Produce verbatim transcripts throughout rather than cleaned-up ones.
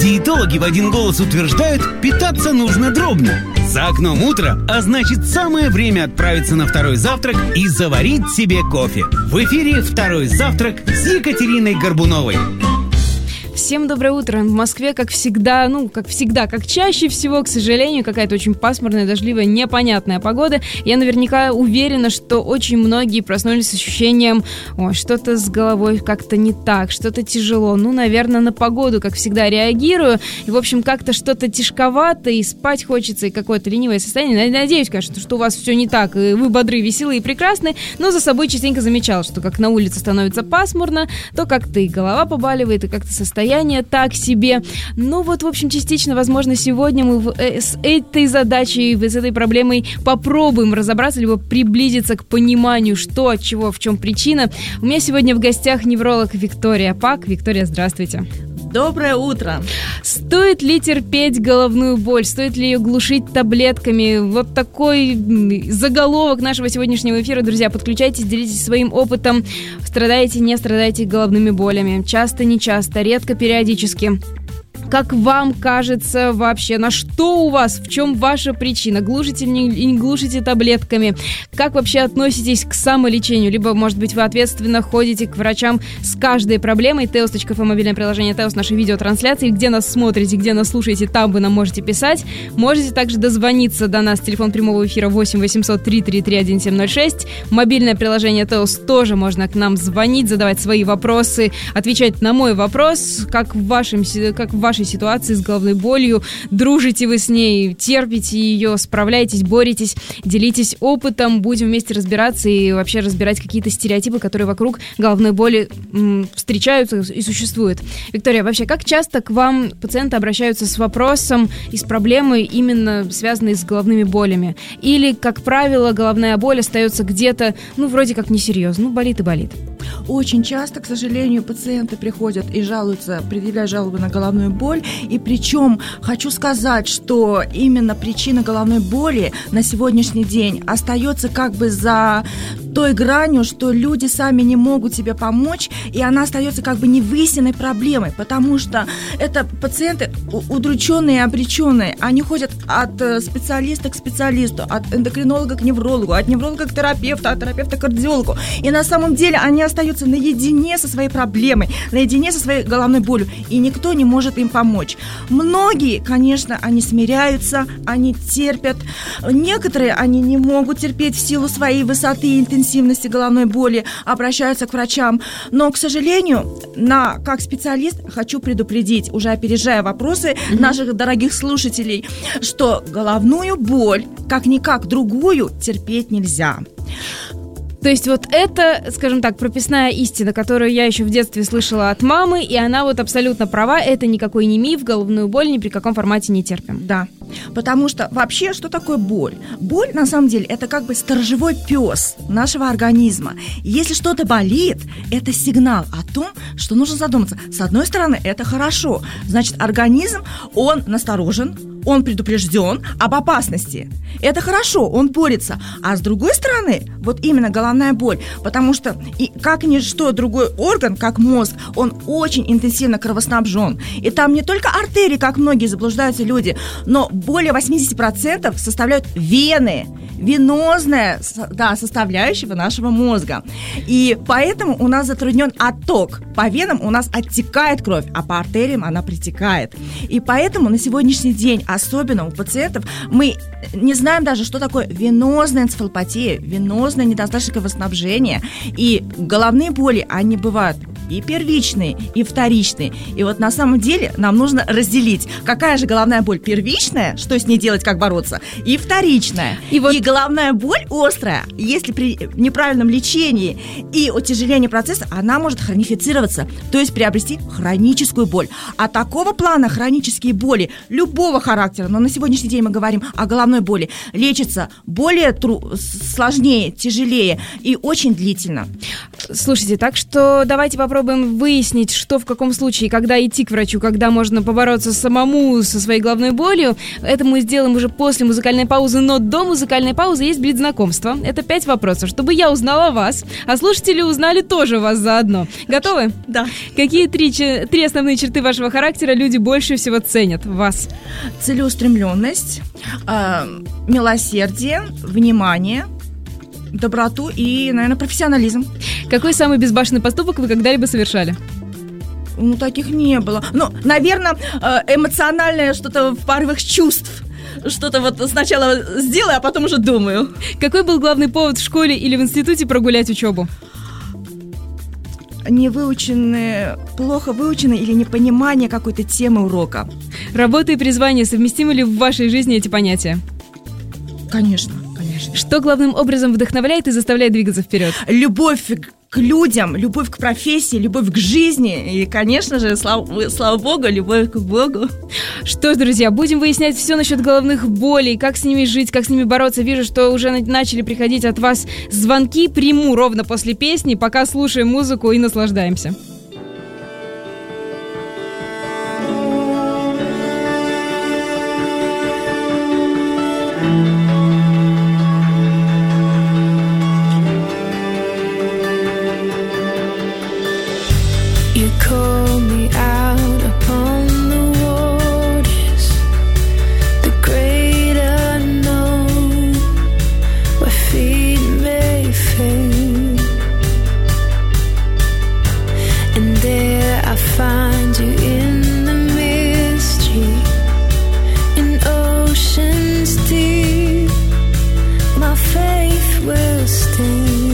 Диетологи в один голос утверждают, питаться нужно дробно. За окном утро, а значит самое время отправиться на второй завтрак и заварить себе кофе. В эфире «Второй завтрак» с Екатериной Горбуновой. Всем доброе утро. В Москве, как всегда, ну, как всегда, как чаще всего, к сожалению, какая-то очень пасмурная, дождливая, непонятная погода. Я наверняка уверена, что очень многие проснулись с ощущением, ой, что-то с головой как-то не так, что-то тяжело. Ну, наверное, на погоду, как всегда, реагирую. И, в общем, как-то что-то тяжковато, и спать хочется, и какое-то ленивое состояние. Надеюсь, конечно, что у вас все не так, и вы бодры, веселые и прекрасны, но за собой частенько замечала, что как на улице становится пасмурно, то как-то и голова побаливает, и как-то состояние так себе. Ну вот, в общем, частично, возможно, сегодня мы с этой задачей, с этой проблемой попробуем разобраться, либо приблизиться к пониманию, что, от чего, в чем причина. У меня сегодня в гостях невролог Виктория Пак. Виктория, здравствуйте. Доброе утро. Стоит ли терпеть головную боль? Стоит ли ее глушить таблетками? Вот такой заголовок нашего сегодняшнего эфира. Друзья, подключайтесь, делитесь своим опытом. Страдаете, не страдаете головными болями? Часто, не часто, редко, периодически. Как вам кажется вообще, на что у вас, в чем ваша причина? Глушите или не глушите таблетками? Как вообще относитесь к самолечению? Либо, может быть, вы ответственно ходите к врачам с каждой проблемой. теос точка эф эм, мобильное приложение теос, наши видеотрансляции. Где нас смотрите, где нас слушаете, там вы нам можете писать. Можете также дозвониться до нас. Телефон прямого эфира восемь восемьсот три три три один семь ноль шесть. Мобильное приложение теос тоже можно к нам звонить, задавать свои вопросы, отвечать на мой вопрос, как в вашем, как в вашей ситуации с головной болью, дружите вы с ней, терпите ее, справляетесь, боретесь, делитесь опытом, будем вместе разбираться и вообще разбирать какие-то стереотипы, которые вокруг головной боли м, встречаются и существуют. Виктория, вообще, как часто к вам пациенты обращаются с вопросом и с проблемой, именно связанной с головными болями? Или, как правило, головная боль остается где-то, ну, вроде как несерьезно, ну, болит и болит? Очень часто, к сожалению, пациенты приходят и жалуются, предъявляют жалобы на головную боль. И причем хочу сказать, что именно причина головной боли на сегодняшний день остается как бы за той гранью, что люди сами не могут себе помочь, и она остается как бы невыясненной проблемой, потому что это пациенты удрученные и обреченные. Они ходят от специалиста к специалисту, от эндокринолога к неврологу, от невролога к терапевту, от терапевта к кардиологу. И на самом деле они остаются наедине со своей проблемой, наедине со своей головной болью, и никто не может им помочь. Многие, конечно, они смиряются, они терпят. Некоторые они не могут терпеть в силу своей высоты и интенсивности головной боли, обращаются к врачам. Но, к сожалению, на, как специалист хочу предупредить, уже опережая вопросы mm-hmm. наших дорогих слушателей, что головную боль, как-никак другую, терпеть нельзя. То есть вот это, скажем так, прописная истина, которую я еще в детстве слышала от мамы, и она вот абсолютно права, это никакой не миф, головную боль ни при каком формате не терпим. Да, потому что вообще, что такое боль? Боль, на самом деле, это как бы сторожевой пес нашего организма. Если что-то болит, это сигнал о том, что нужно задуматься. С одной стороны, это хорошо, значит, организм, он насторожен, он предупрежден об опасности. Это хорошо, он борется. А с другой стороны, вот именно головная боль, потому что и как ничто другой орган, как мозг, он очень интенсивно кровоснабжен. И там не только артерии, как многие заблуждаются люди, но более восемьдесят процентов составляют вены, венозная, да, составляющая нашего мозга. И поэтому у нас затруднен отток. По венам у нас оттекает кровь, а по артериям она притекает. И поэтому на сегодняшний день, особенно у пациентов, мы не знаем даже, что такое венозная энцефалопатия, венозное недостаточное кровоснабжение. И головные боли, они бывают и первичные, и вторичные. И вот на самом деле нам нужно разделить, какая же головная боль первичная, что с ней делать, как бороться, и вторичная. И, вот... и головная боль острая, если при неправильном лечении и утяжелении процесса, она может хронифицироваться, то есть приобрести хроническую боль. А такого плана хронические боли любого характера, но на сегодняшний день мы говорим о головной боли, лечатся более тру- сложнее, тяжелее и очень длительно. Слушайте, так что давайте попробуем попробуем выяснить, что в каком случае, когда идти к врачу, когда можно побороться самому со своей головной болью. Это мы сделаем уже после музыкальной паузы, но до музыкальной паузы есть блиц-знакомство. Это пять вопросов, чтобы я узнала вас, а слушатели узнали тоже вас заодно. Готовы? Да. Какие три, три основные черты вашего характера люди больше всего ценят в вас? Целеустремленность, э, милосердие, внимание, доброту и, наверное, профессионализм. Какой самый безбашенный поступок вы когда-либо совершали? Ну, таких не было. Ну, наверное, эмоциональное что-то в порывах чувств. Что-то вот сначала сделаю, а потом уже думаю. Какой был главный повод в школе или в институте прогулять учебу? Невыученные, плохо выученные или непонимание какой-то темы урока. Работа и призвание, совместимы ли в вашей жизни эти понятия? Конечно, конечно. Что главным образом вдохновляет и заставляет двигаться вперед? Любовь к людям, любовь к профессии, любовь к жизни и, конечно же, слава, слава Богу, любовь к Богу. Что ж, друзья, будем выяснять все насчет головных болей, как с ними жить, как с ними бороться. Вижу, что уже начали приходить от вас звонки. Приму ровно после песни, пока слушаем музыку и наслаждаемся. You call me out upon the waters, the great unknown, where feet may fail, and there I find you in the mystery, in oceans deep, my faith will stand.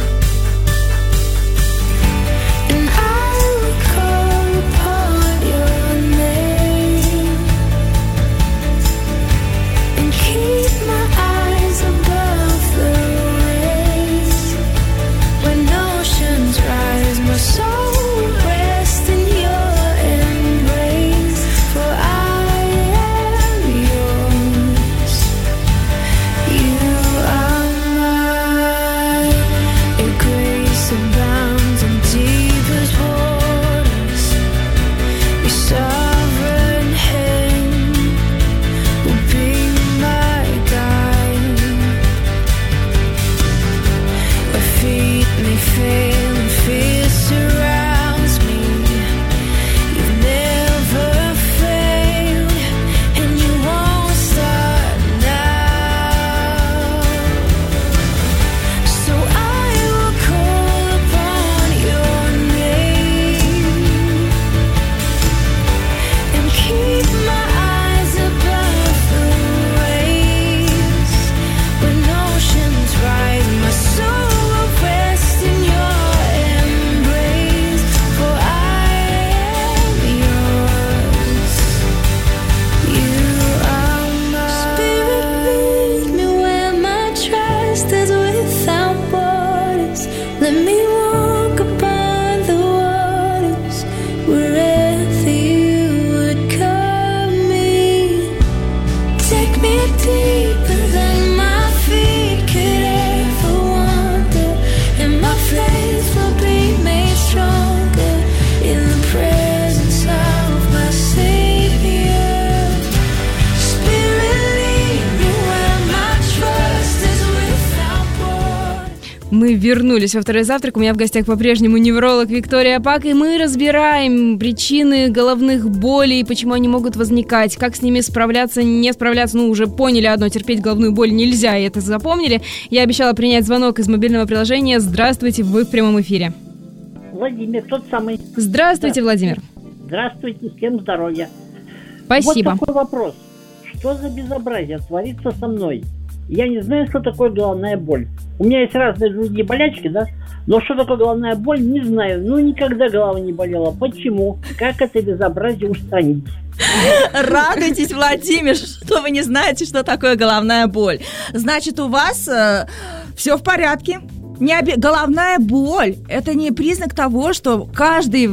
Мы вернулись во второй завтрак. У меня в гостях по-прежнему невролог Виктория Пак, и мы разбираем причины головных болей, почему они могут возникать, как с ними справляться, не справляться. Ну, уже поняли одно, терпеть головную боль нельзя, и это запомнили. Я обещала принять звонок из мобильного приложения. Здравствуйте, вы в прямом эфире. Владимир, тот самый. Здравствуйте, Владимир. Здравствуйте, всем здоровья. Спасибо. Вот такой вопрос. Что за безобразие творится со мной? Я не знаю, что такое головная боль. У меня есть разные другие болячки, да? Но что такое головная боль, не знаю. Ну, никогда голова не болела. Почему? Как это безобразие устранить? Радуйтесь, Владимир, что вы не знаете, что такое головная боль. Значит, у вас э, все в порядке. Не оби... Головная боль – это не признак того, что каждый...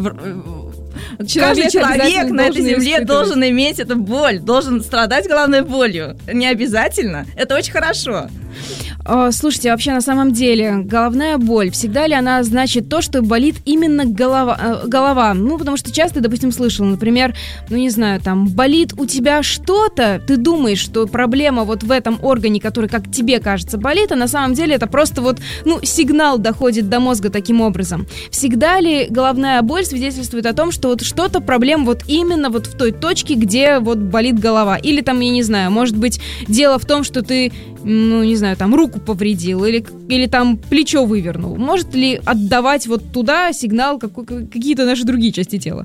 Человек, Каждый человек на этой земле должен иметь эту боль, должен страдать головной болью. Не обязательно. Это очень хорошо. О, слушайте, вообще на самом деле головная боль, всегда ли она значит то, что болит именно голова, э, голова? Ну, потому что часто, допустим, слышала, например, ну, не знаю, там, болит у тебя что-то, ты думаешь, что проблема вот в этом органе, который, как тебе кажется, болит, а на самом деле это просто вот, ну, сигнал доходит до мозга таким образом. Всегда ли головная боль свидетельствует о том, что вот что-то, проблема вот именно вот в той точке, где вот болит голова? Или там, я не знаю, может быть, дело в том, что ты, ну, не знаю, там, руку повредил или, или там плечо вывернул. Может ли отдавать вот туда сигнал какой, какие-то наши другие части тела?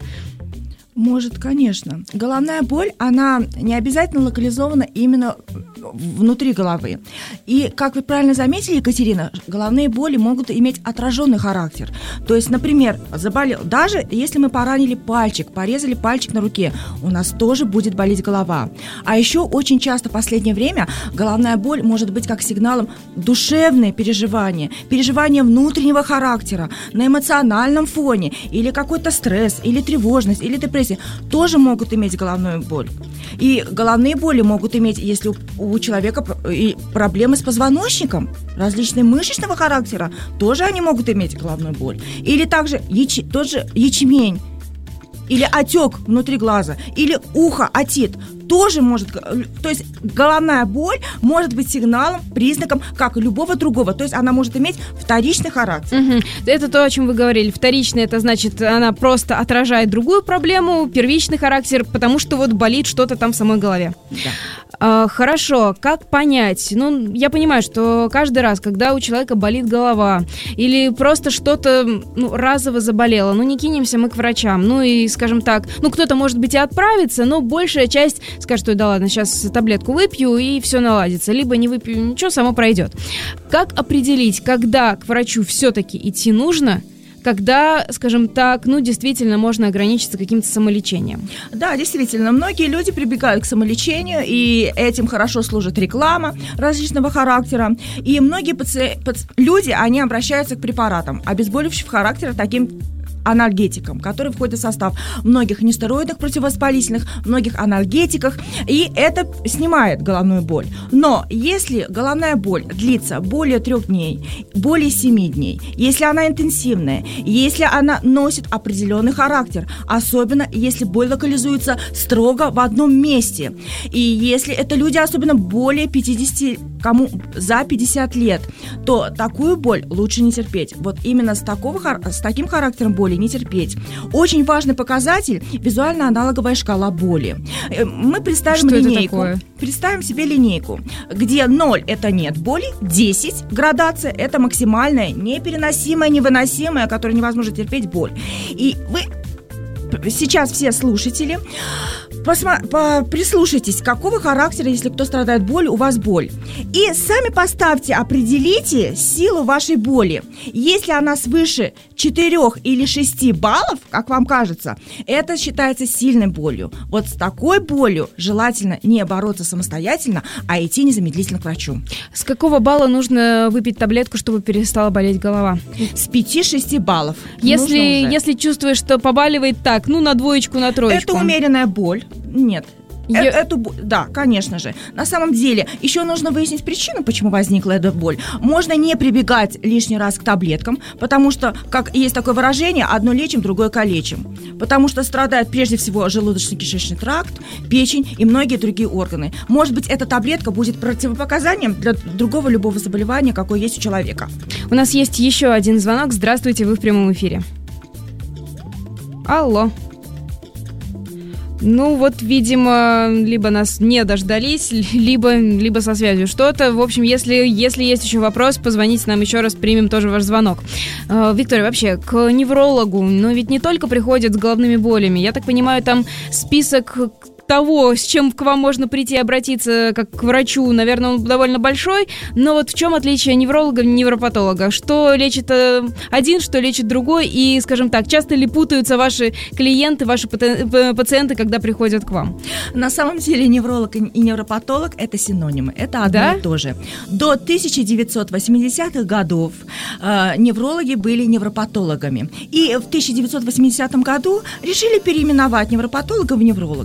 Может, конечно. Головная боль, она не обязательно локализована именно внутри головы. И, как вы правильно заметили, Екатерина, головные боли могут иметь отраженный характер. То есть, например, заболел, даже если мы поранили пальчик, порезали пальчик на руке, у нас тоже будет болеть голова. А еще очень часто в последнее время головная боль может быть как сигналом душевные переживания, переживания внутреннего характера, на эмоциональном фоне, или какой-то стресс, или тревожность, или депрессия, тоже могут иметь головную боль. И головные боли могут иметь, если у человека проблемы с позвоночником, различные мышечного характера, тоже они могут иметь головную боль. Или также яч... тот же ячмень, или отек внутри глаза, или ухо, отит, тоже может, то есть головная боль может быть сигналом, признаком, как и любого другого, то есть она может иметь вторичный характер. Угу. Это то, о чем вы говорили. Вторичный, это значит, она просто отражает другую проблему, первичный характер, потому что вот болит что-то там в самой голове. Да. А, хорошо, как понять? Ну, я понимаю, что каждый раз, когда у человека болит голова или просто что-то, ну, разово заболело, ну, не кинемся мы к врачам, ну, и, скажем так, ну, кто-то, может быть, и отправится, но большая часть скажет, что да ладно, сейчас таблетку выпью и все наладится, либо не выпью, ничего, само пройдет. Как определить, когда к врачу все-таки идти нужно, когда, скажем так, ну, действительно можно ограничиться каким-то самолечением? Да, действительно, многие люди прибегают к самолечению, и этим хорошо служит реклама различного характера, и многие паци... паци... люди, они обращаются к препаратам обезболивающего характера, таким анальгетикам, которые входят в состав многих нестероидных противовоспалительных, многих анальгетиков, и это снимает головную боль. Но если головная боль длится более трех дней, более семи дней, если она интенсивная, если она носит определенный характер, особенно если боль локализуется строго в одном месте, и если это люди особенно более пятидесяти, кому за пятьдесят лет, то такую боль лучше не терпеть. Вот именно с, такого, с таким характером боли не терпеть. Очень важный показатель – визуально-аналоговая шкала боли. Мы представим Что линейку. Это такое? Представим себе линейку, где ноль – это нет боли, десять градация – это максимальная, непереносимая, невыносимая, которую невозможно терпеть боль. И вы сейчас все слушатели, посма- по- прислушайтесь, какого характера, если кто страдает болью, у вас боль. И сами поставьте, определите силу вашей боли. Если она свыше четырех или шести баллов, как вам кажется, это считается сильной болью. Вот с такой болью желательно не бороться самостоятельно, а идти незамедлительно к врачу. С какого балла нужно выпить таблетку, чтобы перестала болеть голова? С пяти-шести баллов. Если, если чувствуешь, что побаливает так, ну, на двоечку, на троечку. Это умеренная боль. Нет. Я... Э- эту, да, конечно же. На самом деле, еще нужно выяснить причину, почему возникла эта боль. Можно не прибегать лишний раз к таблеткам, потому что, как есть такое выражение, одно лечим, другое калечим. Потому что страдает прежде всего желудочно-кишечный тракт, печень и многие другие органы. Может быть, эта таблетка будет противопоказанием для другого любого заболевания, какое есть у человека. У нас есть еще один звонок. Здравствуйте, вы в прямом эфире. Алло. Ну вот, видимо, либо нас не дождались, либо, либо со связью что-то. В общем, если, если есть еще вопрос, позвоните нам еще раз, примем тоже ваш звонок. Э, Виктория, вообще, к неврологу, но ведь не только приходят с головными болями. Я так понимаю, там список того, с чем к вам можно прийти и обратиться как к врачу, наверное, он довольно большой, но вот в чем отличие невролога и невропатолога? Что лечит один, что лечит другой, и, скажем так, часто ли путаются ваши клиенты, ваши пациенты, когда приходят к вам? На самом деле невролог и невропатолог – это синонимы, это одно да? и то же. До тысяча девятьсот восьмидесятых годов э, неврологи были невропатологами, и в тысяча девятьсот восьмидесятом году решили переименовать невропатолога в невролога.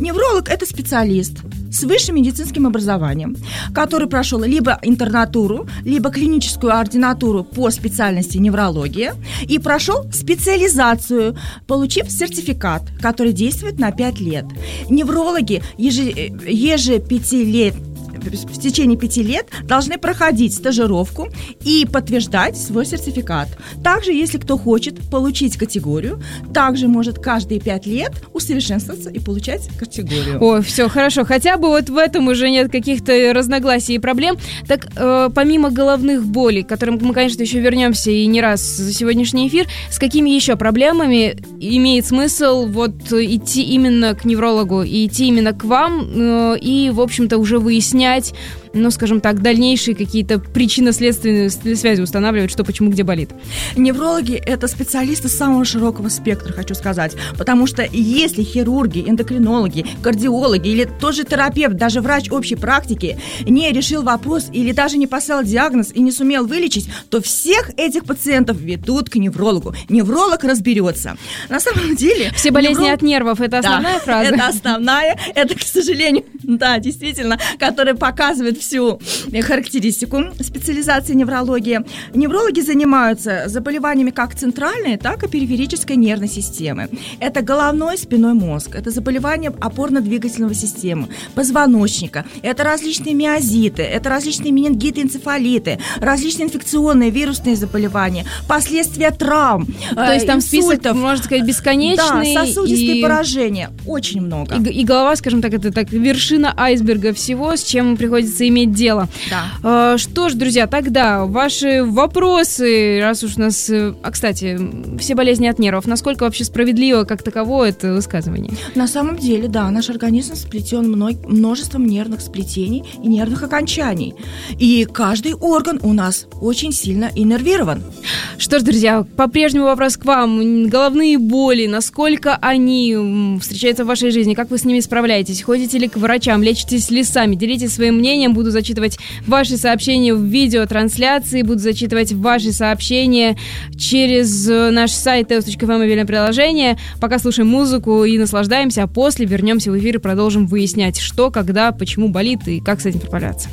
Невролог – это специалист с высшим медицинским образованием, который прошел либо интернатуру, либо клиническую ординатуру по специальности неврология и прошел специализацию, получив сертификат, который действует на пять лет. Неврологи еже, еже пяти лет в течение пяти лет должны проходить стажировку и подтверждать свой сертификат. Также, если кто хочет получить категорию, также может каждые пять лет усовершенствоваться и получать категорию. О, все, хорошо. Хотя бы вот в этом уже нет каких-то разногласий и проблем. Так, э, помимо головных болей, к которым мы, конечно, еще вернемся и не раз за сегодняшний эфир, с какими еще проблемами имеет смысл вот идти именно к неврологу и идти именно к вам э, и, в общем-то, уже выяснять, ну, скажем так, дальнейшие какие-то причинно-следственные связи устанавливать, что, почему, где болит? Неврологи – это специалисты самого широкого спектра, хочу сказать, потому что если хирурги, эндокринологи, кардиологи или тот же терапевт, даже врач общей практики не решил вопрос или даже не поставил диагноз и не сумел вылечить, то всех этих пациентов ведут к неврологу. Невролог разберется. На самом деле… Все болезни невролог... от нервов – это основная да, фраза? Это основная, это, к сожалению, да, действительно, которая показывает всю характеристику специализации неврологии. Неврологи занимаются заболеваниями как центральной, так и периферической нервной системы. Это головной, спинной мозг, это заболевания опорно-двигательной системы, позвоночника, это различные миозиты, это различные менингиты, энцефалиты, различные инфекционные вирусные заболевания, последствия травм, То есть там инсультов, список, можно сказать, бесконечный. Да, сосудистые и... поражения, очень много. И, и голова, скажем так, это так вершина айсберга всего, с чем приходится иметь дело. Да. Что ж, друзья, тогда ваши вопросы, раз уж у нас... А, кстати, все болезни от нервов, насколько вообще справедливо как таково это высказывание? На самом деле, да, наш организм сплетен множеством нервных сплетений и нервных окончаний. И каждый орган у нас очень сильно иннервирован. Что ж, друзья, по-прежнему вопрос к вам. Головные боли, насколько они встречаются в вашей жизни? Как вы с ними справляетесь? Ходите ли к врачам? Лечитесь ли сами? Делитесь своим мнением. Буду зачитывать ваши сообщения в видеотрансляции. Буду зачитывать ваши сообщения через наш сайт эл эс точка эф эм мобильное приложение. Пока слушаем музыку и наслаждаемся, а после вернемся в эфир и продолжим выяснять, что, когда, почему болит и как с этим справляться.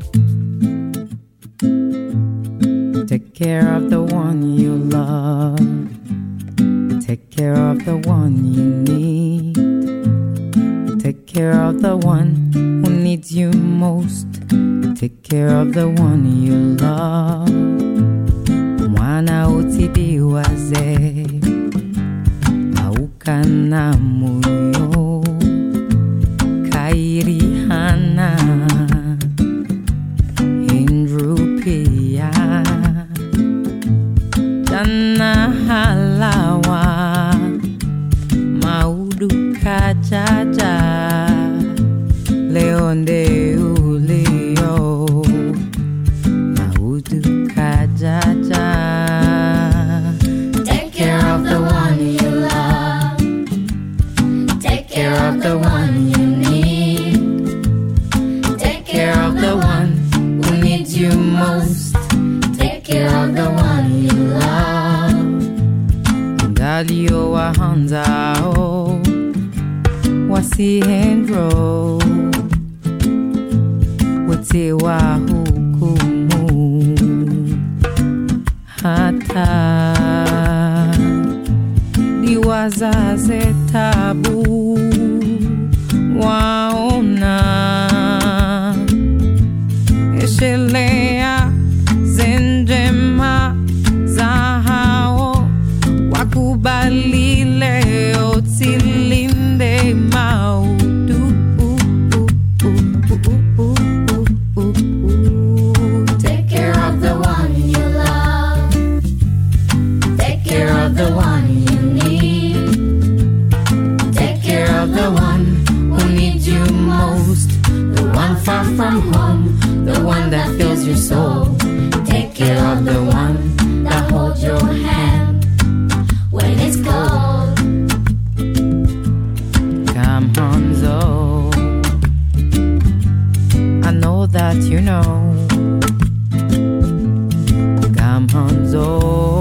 Take care of the one you love. Take care of the one you need. Take care of the one who needs you most. Take care of the one you love. Mwana utibiwaze aukana moyo kairihana indrupia Jana halawa maudu kajaja Leonde uleo maudu kajaja. Take care of the one you love. Take care of the one you need. Take care of the one who needs you most. Take care of the one you love. Dalio wa hanzao wasihendro wote wa hukumu hata liwazaze tabu waona eshelea zendema zahao wakubali leo tilinde maudu. Take care of the one you love. Take care of the one you need. Take care of the one who needs you most. The one far from home, the one that fills your soul. Take care of the one that holds your hand when it's cold. Come Hanzo, I know that you know. Come Hanzo,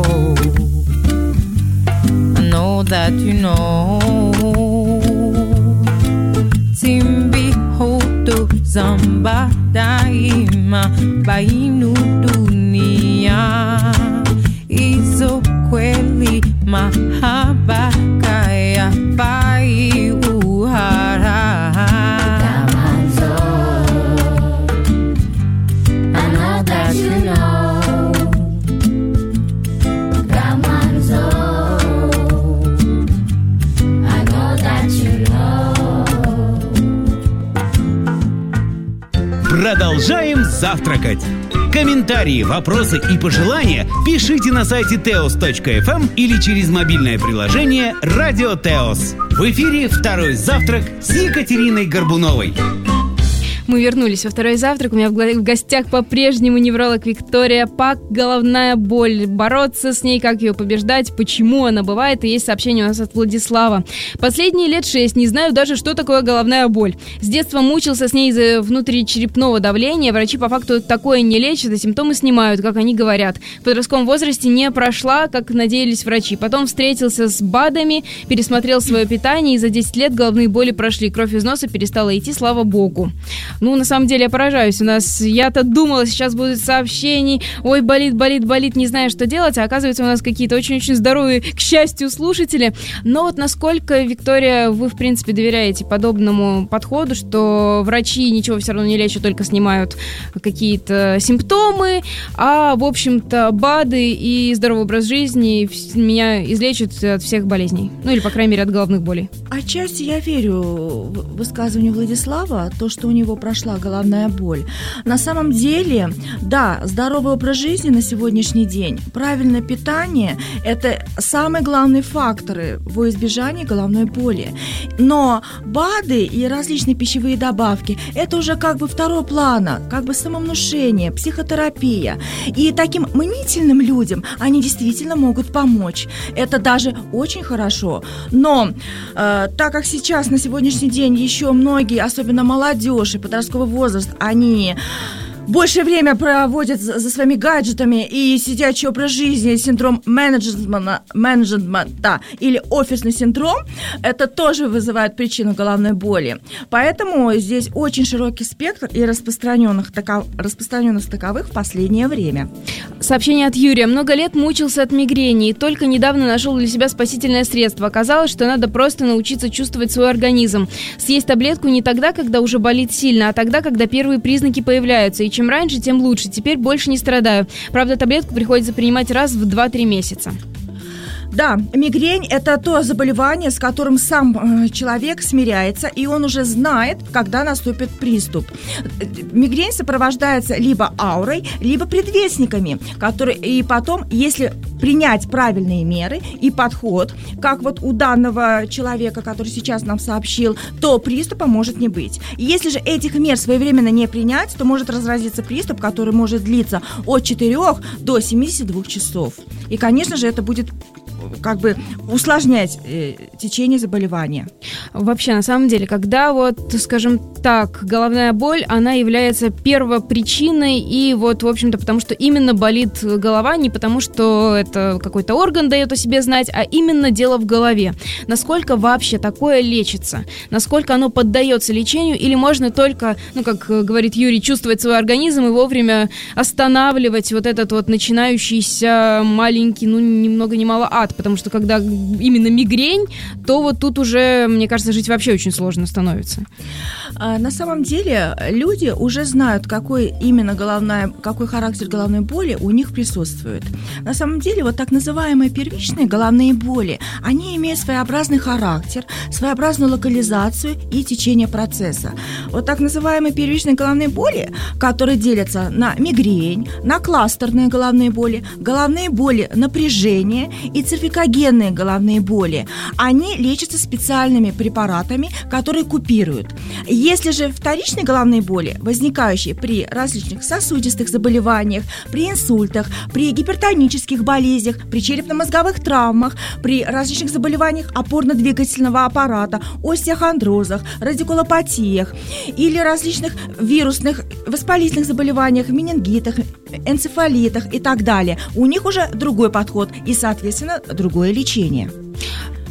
I know that you know. zamba daima bainu dunia izo kweli mahaba kaya bai uhara Damanzo, I know that you know. Damanzo, I know that you know. Продолжаем завтракать. Комментарии, вопросы и пожелания пишите на сайте теос точка эф эм или через мобильное приложение «Радио Теос». В эфире «Второй завтрак» с Екатериной Горбуновой. Мы вернулись во второй завтрак. У меня в гла- в гостях по-прежнему невролог Виктория Пак. Головная боль. Бороться с ней, как ее побеждать, почему она бывает. И есть сообщение у нас от Владислава. Последние лет шесть не знаю даже, что такое головная боль. С детства мучился с ней из-за внутричерепного давления. Врачи по факту такое не лечат, а симптомы снимают, как они говорят. В подростковом возрасте не прошла, как надеялись врачи. Потом встретился с БАДами, пересмотрел свое питание, и за десять лет головные боли прошли. Кровь из носа перестала идти, слава богу. Ну, на самом деле, я поражаюсь. У нас, я-то думала, сейчас будут сообщений. Ой, болит, болит, болит, не знаю, что делать. А оказывается, у нас какие-то очень-очень здоровые, к счастью, слушатели. Но вот насколько, Виктория, вы, в принципе, доверяете подобному подходу, что врачи ничего все равно не лечат, только снимают какие-то симптомы, а, в общем-то, БАДы и здоровый образ жизни меня излечат от всех болезней. Ну, или, по крайней мере, от головных болей. Отчасти я верю в высказыванию Владислава, то, что у него прошла головная боль. На самом деле, да, здоровый образ жизни на сегодняшний день, правильное питание – это самые главные факторы во избежании головной боли. Но БАДы и различные пищевые добавки – это уже как бы второго плана, как бы самовнушение, психотерапия. И таким мнительным людям они действительно могут помочь. Это даже очень хорошо. Но э, так как сейчас, на сегодняшний день, еще многие, особенно молодежь и подростковый возраст, они больше время проводят за, за своими гаджетами, и сидячий образ жизни, синдром менеджмента, менеджмента или офисный синдром, это тоже вызывает причину головной боли. Поэтому здесь очень широкий спектр и распространенных, таков, распространенных таковых в последнее время. Сообщение от Юрия. Много лет мучился от мигрени и только недавно нашел для себя спасительное средство. Оказалось, что надо просто научиться чувствовать свой организм. Съесть таблетку не тогда, когда уже болит сильно, а тогда, когда первые признаки появляются. И чем раньше, тем лучше. Теперь больше не страдаю. Правда, таблетку приходится принимать раз в два-три месяца. Да, мигрень – это то заболевание, с которым сам э, человек смиряется, и он уже знает, когда наступит приступ. Мигрень сопровождается либо аурой, либо предвестниками, которые, и потом, если принять правильные меры и подход, как вот у данного человека, который сейчас нам сообщил, то приступа может не быть. Если же этих мер своевременно не принять, то может разразиться приступ, который может длиться от четырёх до семидесяти двух часов. И, конечно же, это будет как бы усложнять э, течение заболевания. Вообще, на самом деле, когда вот, скажем так, головная боль, она является первопричиной, и вот, в общем-то, потому что именно болит голова, не потому что это какой-то орган дает о себе знать, а именно дело в голове. Насколько вообще такое лечится? Насколько оно поддается лечению? Или можно только, ну, как говорит Юрий, чувствовать свой организм и вовремя останавливать вот этот вот начинающийся маленький, ну, ни много ни мало ад? Потому что когда именно мигрень, то вот тут уже, мне кажется, жить вообще очень сложно становится. А, на самом деле люди уже знают, какой именно головная, какой характер головной боли у них присутствует. На самом деле вот так называемые первичные головные боли, они имеют своеобразный характер, своеобразную локализацию и течение процесса. Вот так называемые первичные головные боли, которые делятся на мигрень, на кластерные головные боли, головные боли напряжения и цирфикогенные головные боли, они лечатся специальными препаратами, которые купируют. Если же вторичные головные боли, возникающие при различных сосудистых заболеваниях, при инсультах, при гипертонических болезнях, при черепно-мозговых травмах, при различных заболеваниях опорно-двигательного аппарата, остеохондрозах, радикулопатиях или различных вирусных воспалительных заболеваниях, менингитах, энцефалитах и так далее, у них уже другой подход и, соответственно, другое лечение.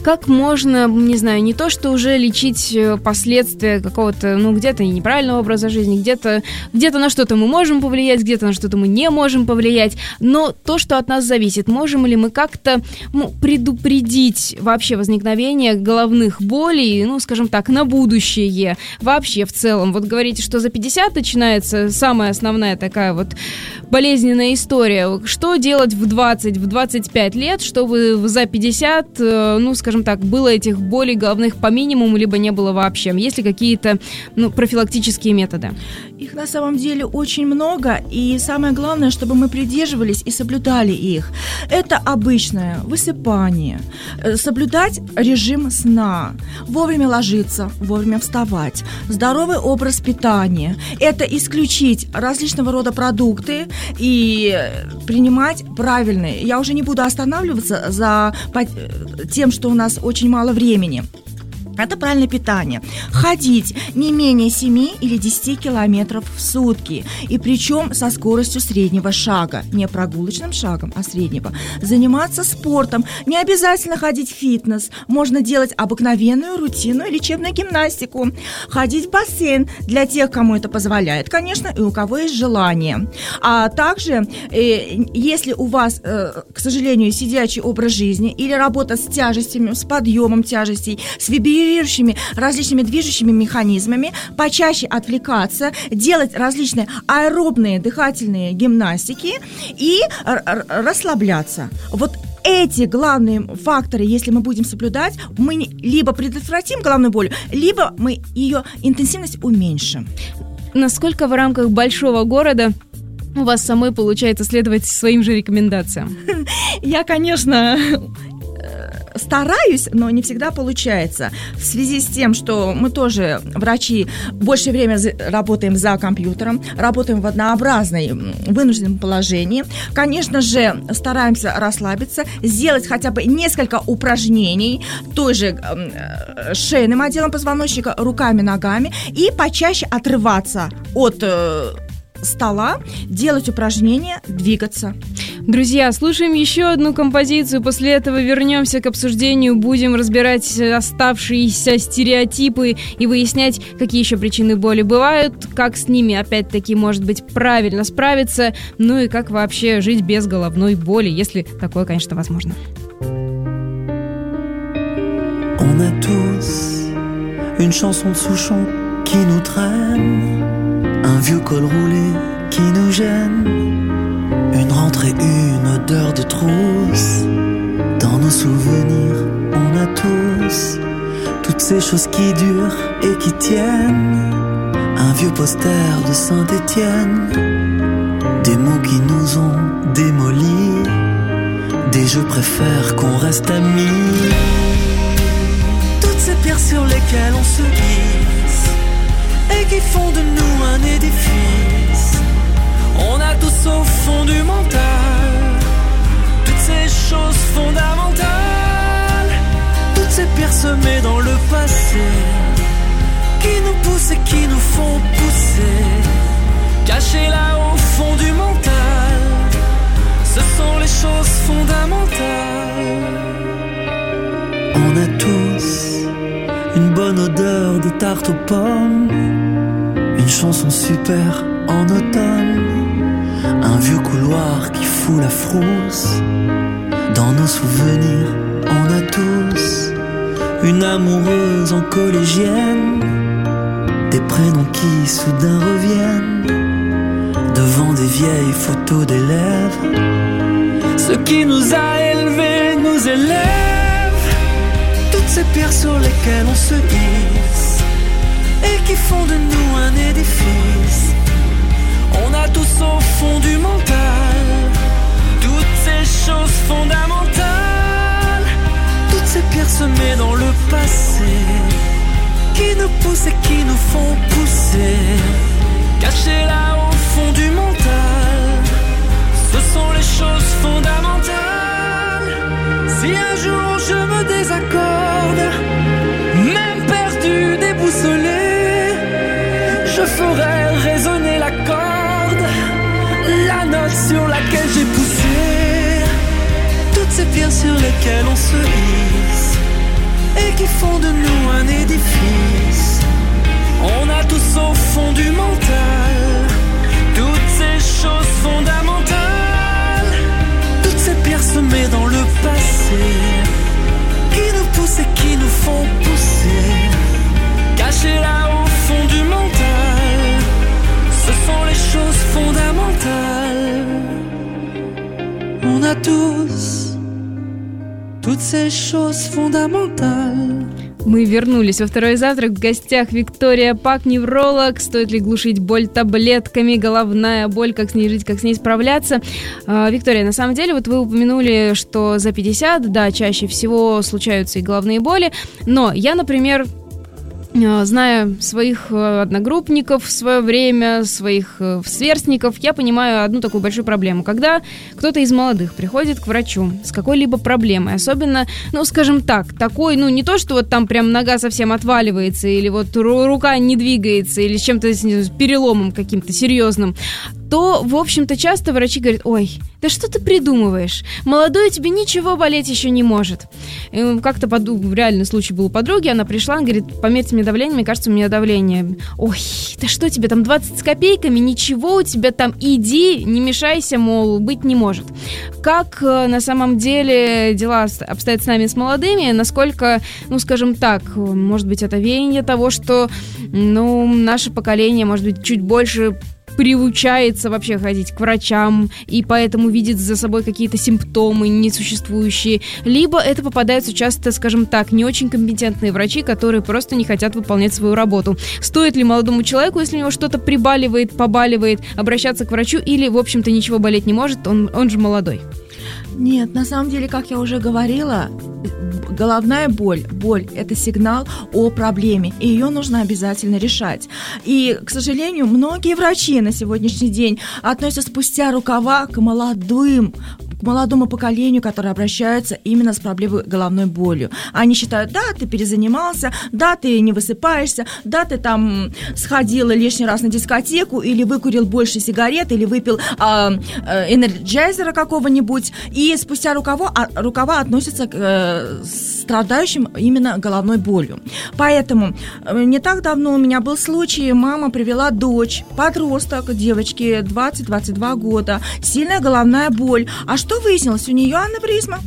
как можно, не знаю, не то, что уже лечить последствия какого-то, ну, где-то неправильного образа жизни, где-то, где-то на что-то мы можем повлиять, где-то на что-то мы не можем повлиять, но то, что от нас зависит, можем ли мы как-то, ну, предупредить вообще возникновение головных болей, ну, скажем так, на будущее, вообще в целом. Вот говорите, что за пятьдесят начинается самая основная такая вот болезненная история. Что делать в двадцать, в двадцать пять лет, чтобы за пятьдесят, ну, скажем так, было этих болей головных по минимуму, либо не было вообще? Есть ли какие-то, ну, профилактические методы? Их на самом деле очень много, и самое главное, чтобы мы придерживались и соблюдали их. Это обычное высыпание, соблюдать режим сна, вовремя ложиться, вовремя вставать, здоровый образ питания. Это исключить различного рода продукты и принимать правильные. Я уже не буду останавливаться за тем, что у нас очень мало времени. Это правильное питание. Ходить не менее семи или десяти километров в сутки. И причем со скоростью среднего шага. Не прогулочным шагом, а среднего. Заниматься спортом. Не обязательно ходить в фитнес. Можно делать обыкновенную рутинную лечебную гимнастику. Ходить в бассейн для тех, кому это позволяет, конечно, и у кого есть желание. А также, э, если у вас, э, к сожалению, сидячий образ жизни или работа с тяжестями, с подъемом тяжестей, с вибриацией, различными движущими механизмами, почаще отвлекаться, делать различные аэробные дыхательные гимнастики и р- р- расслабляться. Вот эти главные факторы, если мы будем соблюдать, мы либо предотвратим головную боль, либо мы ее интенсивность уменьшим. Насколько в рамках большого города у вас самой получается следовать своим же рекомендациям? Я, конечно, стараюсь, но не всегда получается. В связи с тем, что мы тоже, врачи, большее время работаем за компьютером, работаем в однообразном вынужденном положении. Конечно же, стараемся расслабиться, сделать хотя бы несколько упражнений той же э, шейным отделом позвоночника, руками, ногами, и почаще отрываться от э, стола, делать упражнения, двигаться. Друзья, слушаем еще одну композицию, после этого вернемся к обсуждению, будем разбирать оставшиеся стереотипы и выяснять, какие еще причины боли бывают, как с ними, опять-таки, может быть, правильно справиться, ну и как вообще жить без головной боли, если такое, конечно, возможно. On a tous une chanson de Souchon qui nous traîne, un vieux col roulé qui nous gêne, une rentrée, une odeur de trousse. Dans nos souvenirs, on a tous toutes ces choses qui durent et qui tiennent, un vieux poster de Saint-Étienne, des mots qui nous ont démolis, des je préfère qu'on reste amis, toutes ces pierres sur lesquelles on se glisse et qui font de nous un édifice. On a tous au fond du mental toutes ces choses fondamentales, toutes ces pierres semées dans le passé qui nous poussent et qui nous font pousser, cachées là au fond du mental. Ce sont les choses fondamentales. On a tous une bonne odeur de tarte aux pommes, une chanson super en automne, un vieux couloir qui fout la frousse. Dans nos souvenirs, on a tous une amoureuse en collégienne, des prénoms qui soudain reviennent devant des vieilles photos d'élèves. Ce qui nous a élevés nous élève, toutes ces pierres sur lesquelles on se hisse et qui font de nous un édifice. On a tous au fond du mental toutes ces choses fondamentales, toutes ces pierres semées dans le passé qui nous poussent et qui nous font pousser, cachées là au fond du mental. Ce sont les choses fondamentales. Si un jour je me désaccorde, même perdu, déboussolé, je ferai résonner la corde, la note sur laquelle j'ai poussé, toutes ces pierres sur lesquelles on se hisse qui font de nous un édifice. On a tous au fond du mental toutes ces choses fondamentales, toutes ces pierres semées dans le passé, qui nous poussent et qui nous font pousser, cachées là au fond du mental. Ce sont les choses fondamentales. On a tous toutes ces choses fondamentales. Мы вернулись во второй завтрак. В гостях Виктория Пак, невролог. Стоит ли глушить боль таблетками? Головная боль, как с ней жить, как с ней справляться? А, Виктория, на самом деле, вот вы упомянули, что за пятьдесят, да, чаще всего случаются и головные боли. Но я, например, зная своих одногруппников в свое время, своих сверстников, я понимаю одну такую большую проблему. Когда кто-то из молодых приходит к врачу с какой-либо проблемой, особенно, ну, скажем так, такой, ну, не то, что вот там прям нога совсем отваливается, или вот рука не двигается, или с чем-то, с переломом каким-то серьезным, то, в общем-то, часто врачи говорят: ой, да что ты придумываешь? Молодой, тебе ничего болеть еще не может. И как-то под... реальный случай был у подруги, она пришла, она говорит: померьте мне давление, мне кажется, у меня давление. Ой, да что тебе там, двадцать с копейками, ничего у тебя там, иди, не мешайся, мол, быть не может. Как на самом деле дела обстоят с нами, с молодыми, насколько, ну, скажем так, может быть, это веяние того, что, ну, наше поколение, может быть, чуть больше приучается вообще ходить к врачам и поэтому видит за собой какие-то симптомы несуществующие, либо это попадаются часто, скажем так, не очень компетентные врачи, которые просто не хотят выполнять свою работу. Стоит ли молодому человеку, если у него что-то прибаливает, побаливает, обращаться к врачу, или, в общем-то, ничего болеть не может, он, он же молодой? Нет, на самом деле, как я уже говорила, головная боль, боль – это сигнал о проблеме, и ее нужно обязательно решать. И, к сожалению, многие врачи на сегодняшний день относятся спустя рукава к молодым, к молодому поколению, которое обращается именно с проблемой головной болью. Они считают: да, ты перезанимался, да, ты не высыпаешься, да, ты там сходил лишний раз на дискотеку, или выкурил больше сигарет, или выпил э, э, энерджайзера какого-нибудь, и спустя рукава, а, рукава относятся к э, страдающим именно головной болью. Поэтому э, не так давно у меня был случай, мама привела дочь, подросток, девочке двадцать-двадцать два года, сильная головная боль. А что выяснилось? У нее аневризма.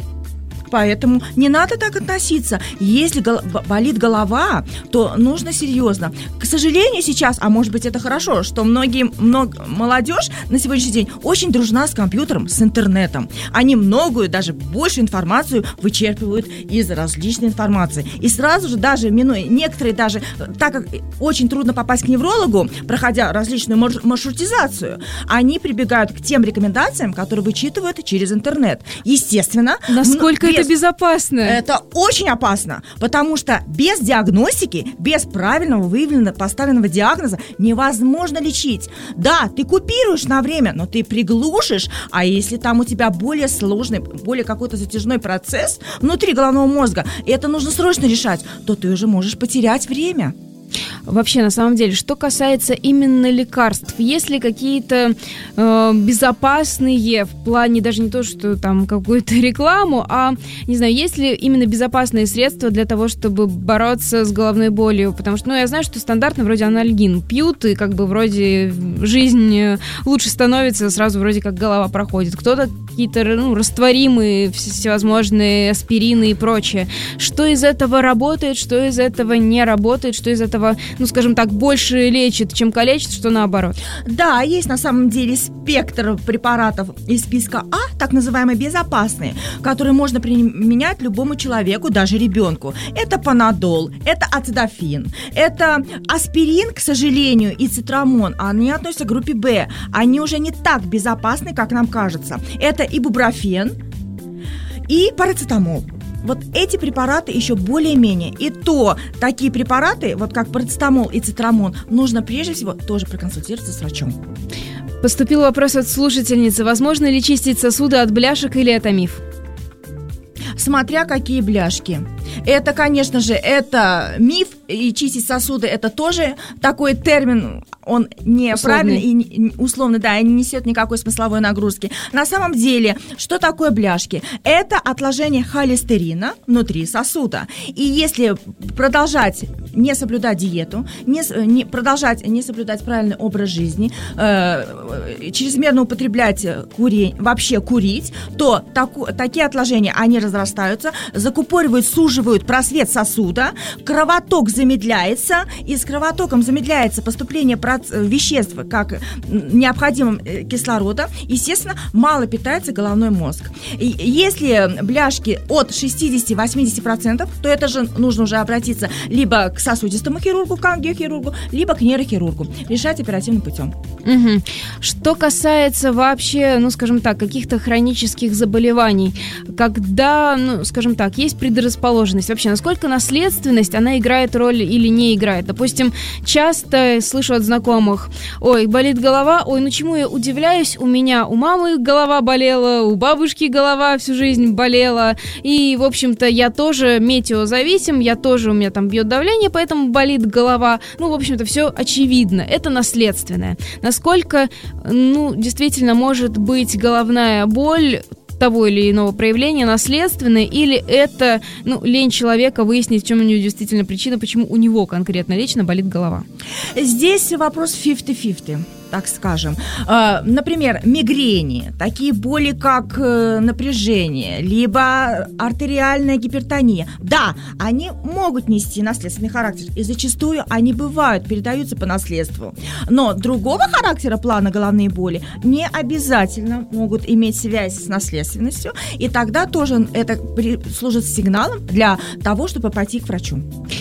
Поэтому не надо так относиться. Если гол- болит голова, то нужно серьезно. К сожалению, сейчас, а может быть это хорошо, что многие, много, молодежь на сегодняшний день очень дружна с компьютером, с интернетом. Они многую, даже больше информацию вычерпывают из различной информации. И сразу же, даже минуя, некоторые даже, так как очень трудно попасть к неврологу, проходя различную марш- маршрутизацию, они прибегают к тем рекомендациям, которые вычитывают через интернет. Естественно, насколько это безопасно? Это очень опасно, потому что без диагностики, без правильного выявленного, поставленного диагноза невозможно лечить. Да, ты купируешь на время, но ты приглушишь, а если там у тебя более сложный, более какой-то затяжной процесс внутри головного мозга, и это нужно срочно решать, то ты уже можешь потерять время. Вообще, на самом деле, что касается именно лекарств, есть ли какие-то э, безопасные, в плане даже не то, что там какую-то рекламу, а, не знаю, есть ли именно безопасные средства для того, чтобы бороться с головной болью? Потому что, ну, я знаю, что стандартно вроде анальгин пьют, и как бы вроде жизнь лучше становится, сразу вроде как голова проходит. Кто-то какие-то, ну, растворимые всевозможные аспирины и прочее. Что из этого работает, что из этого не работает, что из этого, ну, скажем так, больше лечит, чем калечит, что наоборот? Да, есть на самом деле спектр препаратов из списка А, так называемые безопасные, которые можно применять любому человеку, даже ребенку. Это панадол, это ацетофин, это аспирин, к сожалению, и цитрамон. Они относятся к группе Б. Они уже не так безопасны, как нам кажется. Это ибупрофен и парацетамол. Вот эти препараты еще более-менее. И то, такие препараты, вот как парацетамол и цитрамон, нужно прежде всего тоже проконсультироваться с врачом. Поступил вопрос от слушательницы. Возможно ли чистить сосуды от бляшек или это миф? Смотря какие бляшки. Это, конечно же, это миф, и чистить сосуды, это тоже такой термин, он неправильный и не, условно, да, и не несет никакой смысловой нагрузки. На самом деле, что такое бляшки? Это отложение холестерина внутри сосуда. И если продолжать не соблюдать диету, не, не продолжать не соблюдать правильный образ жизни, э, чрезмерно употреблять курень, вообще курить, то таку, такие отложения, они разрастаются, закупоривают, суживают просвет сосуда, кровоток замедляется, и с кровотоком замедляется поступление проц... веществ, как необходимым кислорода, естественно, мало питается головной мозг. И если бляшки от шестьдесят-восемьдесят процентов, то это же нужно уже обратиться либо к сосудистому хирургу, к ангиохирургу, либо к нейрохирургу. Решать оперативным путем. Угу. Что касается вообще, ну, скажем так, каких-то хронических заболеваний, когда, ну, скажем так, есть предрасположенность, вообще, насколько наследственность, она играет роль или не играет? Допустим, часто слышу от знакомых: ой, болит голова, ой, ну чему я удивляюсь, у меня у мамы голова болела, у бабушки голова всю жизнь болела, и, в общем-то, я тоже метеозависим, я тоже, у меня там бьет давление, поэтому болит голова. Ну, в общем-то, все очевидно, это наследственное. Насколько, ну, действительно может быть головная боль того или иного проявления наследственное, или это, ну, лень человека выяснить, в чем у него действительно причина, почему у него конкретно лично болит голова? Здесь вопрос фифти-фифти, так скажем. Например, мигрени, такие боли, как напряжение, либо артериальная гипертония. Да, они могут нести наследственный характер, и зачастую они бывают, передаются по наследству. Но другого характера плана головные боли не обязательно могут иметь связь с наследственностью, и тогда тоже это служит сигналом для того, чтобы пойти к врачу.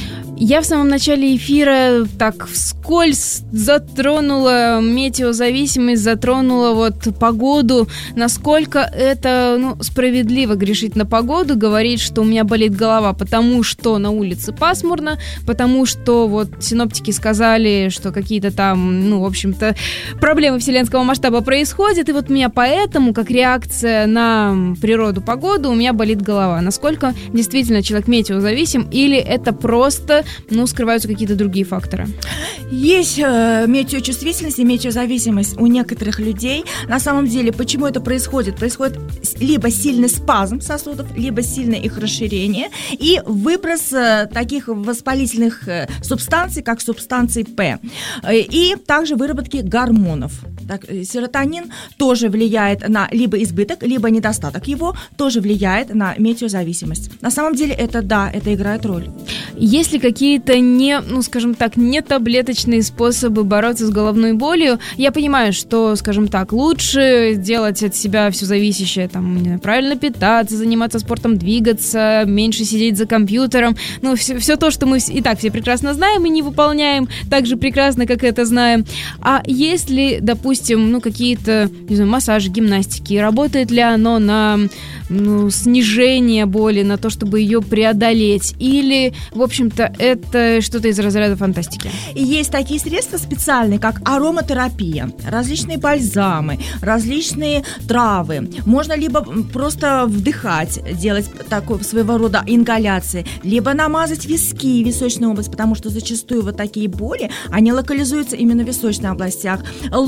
Я в самом начале эфира так вскользь затронула метеозависимость, затронула вот погоду. Насколько это, ну, справедливо грешить на погоду, говорить, что у меня болит голова, потому что на улице пасмурно, потому что вот синоптики сказали, что какие-то там, ну, в общем-то, проблемы вселенского масштаба происходят, и вот у меня поэтому, как реакция на природу погоды, у меня болит голова. Насколько действительно человек метеозависим, или это просто, ну, скрываются какие-то другие факторы? Есть э, метеочувствительность и метеозависимость у некоторых людей. На самом деле, почему это происходит? Происходит либо сильный спазм сосудов, либо сильное их расширение и выброс э, таких воспалительных э, субстанций, как субстанции П. Э, и также выработки гормонов. Так, серотонин тоже влияет на либо избыток, либо недостаток его, тоже влияет на метеозависимость. На самом деле, это да, это играет роль. Есть ли какие-то не, ну, скажем так, не таблеточные способы бороться с головной болью? Я понимаю, что, скажем так, лучше делать от себя все зависящее, там, правильно питаться, заниматься спортом, двигаться, меньше сидеть за компьютером. Ну, все, все то, что мы и так все прекрасно знаем и не выполняем так же прекрасно, как это знаем. А есть ли, допустим, ну, какие-то, не знаю, массажи, гимнастики, работает ли оно на, ну, снижение боли, на то, чтобы ее преодолеть? Или, в общем-то, это что-то из разряда фантастики? И есть такие средства специальные, как ароматерапия, различные бальзамы, различные травы. Можно либо просто вдыхать, делать такой своего рода ингаляции, либо намазать виски, височную область, потому что зачастую вот такие боли, они локализуются именно в височных областях,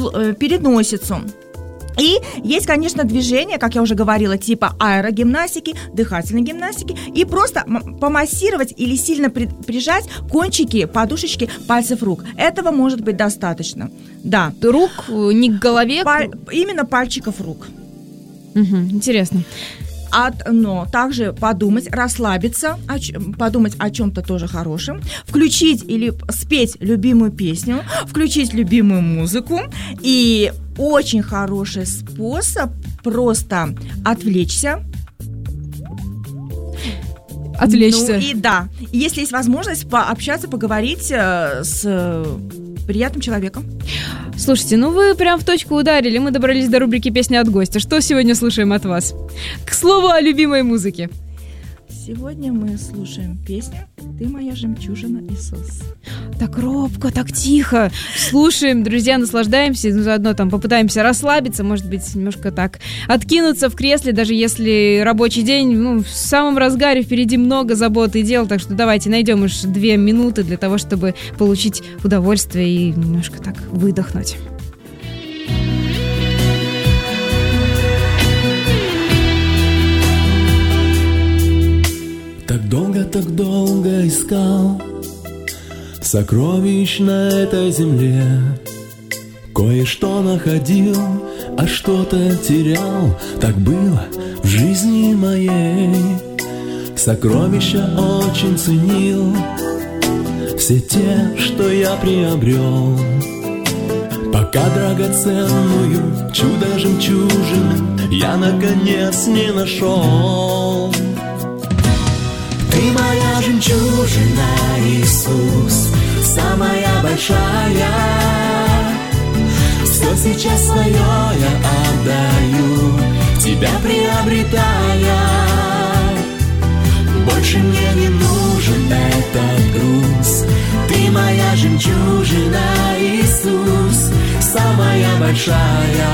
переносицу. И есть, конечно, движения, как я уже говорила, типа аэрогимнастики, дыхательной гимнастики, и просто помассировать или сильно при, прижать кончики, подушечки пальцев рук. Этого может быть достаточно. Да. Рук, не к голове? Паль, именно пальчиков рук. Угу, интересно. От, но также подумать, расслабиться, о, подумать о чем-то тоже хорошем, включить или спеть любимую песню, включить любимую музыку. И очень хороший способ просто отвлечься. Отвлечься. Ну и да, если есть возможность пообщаться, поговорить э, с приятным человеком. Слушайте, ну вы прям в точку ударили. Мы добрались до рубрики «Песня от гостя». Что сегодня слушаем от вас? К слову о любимой музыке. Сегодня мы слушаем песню «Ты моя жемчужина, Иисус». Так робко, так тихо. Слушаем, друзья, наслаждаемся. Ну, заодно там попытаемся расслабиться, может быть, немножко так откинуться в кресле, даже если рабочий день, ну, в самом разгаре, впереди много забот и дел. Так что давайте найдем уж две минуты для того, чтобы получить удовольствие и немножко так выдохнуть. Так долго, так долго искал сокровищ на этой земле. Кое-что находил, а что-то терял. Так было в жизни моей. Сокровища очень ценил, все те, что я приобрел. Пока драгоценную чудо-жемчужину я наконец не нашел. Ты моя жемчужина, Иисус, самая большая. Все сейчас свое я отдаю, тебя приобретая. Больше мне не нужен этот груз. Ты моя жемчужина, Иисус, самая большая,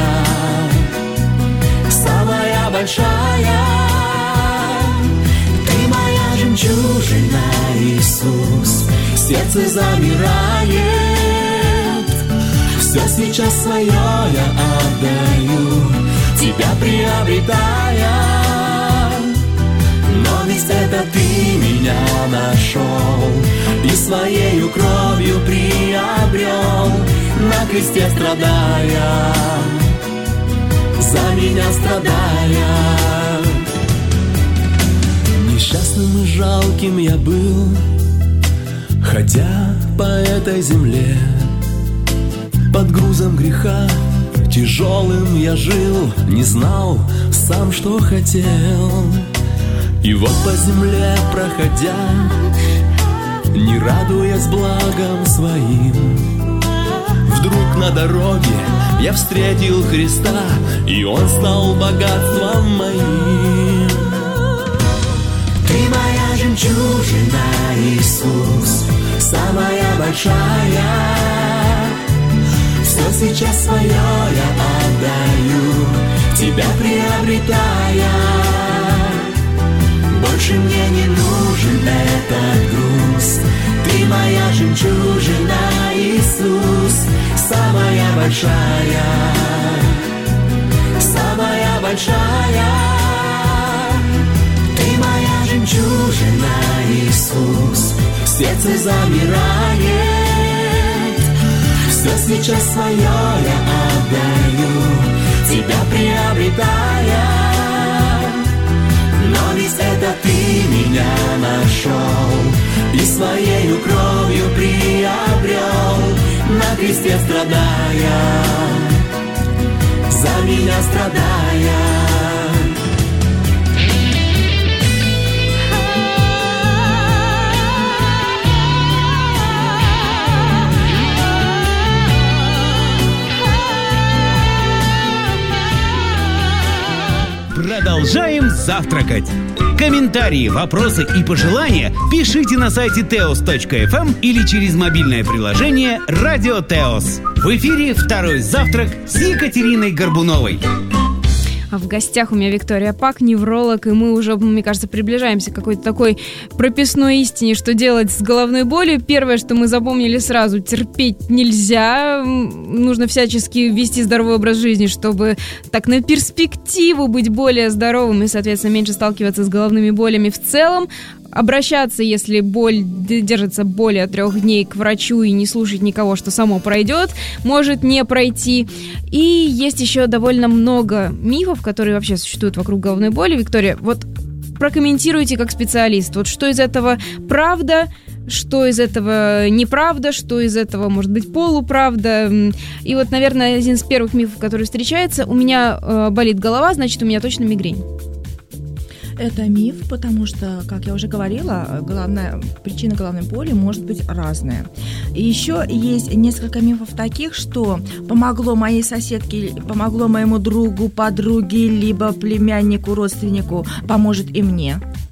самая большая. Жемчужина, Иисус, сердце замирает. Все сейчас свое я отдаю, тебя приобретая. Но ведь это ты меня нашел и своею кровью приобрел, на кресте страдая, за меня страдая. Несчастным и жалким я был, ходя по этой земле. Под грузом греха тяжелым я жил, не знал сам, что хотел. И вот по земле проходя, не радуясь благом своим, вдруг на дороге я встретил Христа, и Он стал богатством моим. Ты моя жемчужина, Иисус, самая большая. Все сейчас свое я отдаю, тебя приобретая. Больше мне не нужен этот груз. Ты моя жемчужина, Иисус, самая большая, самая большая. Жемчужина, Иисус, сердце замирает. Все сейчас свое я отдаю, тебя приобретая. Но ведь это ты меня нашел и своею кровью приобрел, на кресте страдая, за меня страдая. Продолжаем завтракать. Комментарии, вопросы и пожелания пишите на сайте теос точка эф эм или через мобильное приложение «Радио Теос». В эфире второй завтрак с Екатериной Горбуновой. А в гостях у меня Виктория Пак, невролог, и мы уже, мне кажется, приближаемся к какой-то такой прописной истине, что делать с головной болью. Первое, что мы запомнили сразу, терпеть нельзя, нужно всячески вести здоровый образ жизни, чтобы так на перспективу быть более здоровым и, соответственно, меньше сталкиваться с головными болями в целом. Обращаться, если боль держится более трех дней, к врачу и не слушать никого, что само пройдет, может не пройти. И есть еще довольно много мифов, которые вообще существуют вокруг головной боли. Виктория, вот прокомментируйте как специалист. Вот что из этого правда, что из этого неправда, что из этого может быть полуправда. И вот, наверное, один из первых мифов, который встречается: у меня э, болит голова, значит, у меня точно мигрень. Это миф, потому что, как я уже говорила, главная, причина головной боли может быть разная. И еще есть несколько мифов таких, что помогло моей соседке, помогло моему другу, подруге, либо племяннику, родственнику, поможет и мне.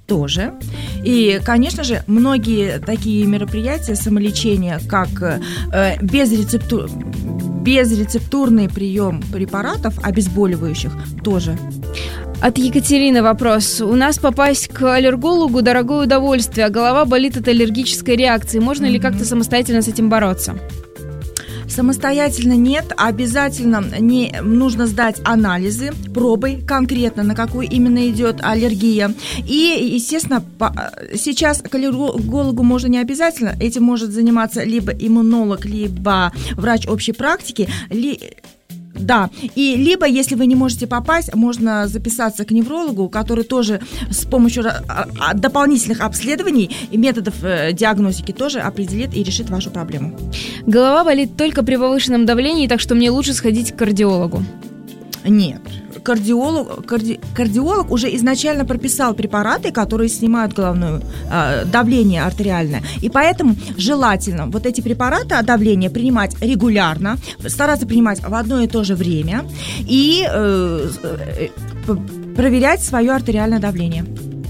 тоже. И, конечно же, многие такие мероприятия самолечения, как э, безрецептур... безрецептурный прием препаратов обезболивающих, тоже. От Екатерины вопрос. У нас попасть к аллергологу дорогое удовольствие, а голова болит от аллергической реакции. Можно mm-hmm. ли как-то самостоятельно с этим бороться? Самостоятельно нет, обязательно не нужно сдать анализы, пробы конкретно, на какую именно идет аллергия. И, естественно, по, сейчас к аллергологу можно не обязательно, этим может заниматься либо иммунолог, либо врач общей практики, ли, да, и либо, если вы не можете попасть, можно записаться к неврологу, который тоже с помощью дополнительных обследований и методов диагностики тоже определит и решит вашу проблему. Голова болит только при повышенном давлении, так что мне лучше сходить к кардиологу. Нет. Кардиолог, карди, кардиолог уже изначально прописал препараты, которые снимают головное э, давление артериальное. И поэтому желательно вот эти препараты от давления принимать регулярно, стараться принимать в одно и то же время и э, э, проверять свое артериальное давление.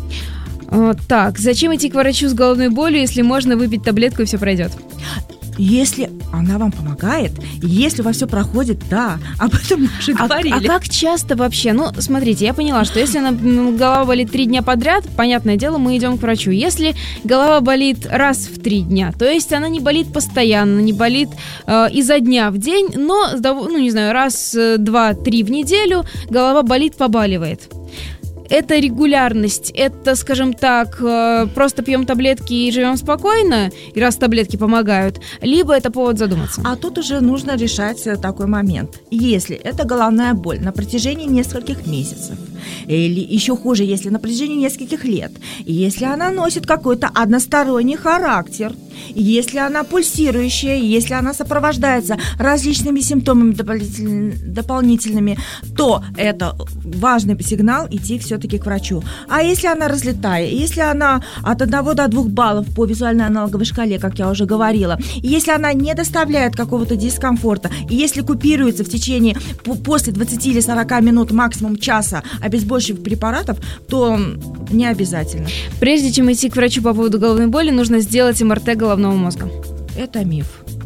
Так, зачем идти к врачу с головной болью, если можно выпить таблетку и все пройдет? Если она вам помогает, если у вас все проходит, да, об этом мы уже а, говорили. А как часто вообще? Ну, смотрите, я поняла, что если она, голова болит три дня подряд, понятное дело, мы идем к врачу. Если голова болит раз в три дня, то есть она не болит постоянно, не болит э, изо дня в день, но, ну, не знаю, раз, два, три в неделю голова болит, побаливает. Это регулярность, это, скажем так, просто пьем таблетки и живем спокойно, и раз таблетки помогают, либо это повод задуматься. А тут уже нужно решать такой момент. Если это головная боль на протяжении нескольких месяцев, или еще хуже, если на протяжении нескольких лет, и если она носит какой-то односторонний характер, если она пульсирующая, если она сопровождается различными симптомами дополнительными, то это важный сигнал идти все-таки к врачу. А если она разлетая, если она от одного до двух баллов по визуальной аналоговой шкале, как я уже говорила, и если она не доставляет какого-то дискомфорта, и если купируется в течение после двадцати или сорока минут, максимум часа обезболивающих препаратов, то не обязательно. Прежде чем идти к врачу по поводу головной боли, нужно сделать эм эр тэ головного мозга. Это миф.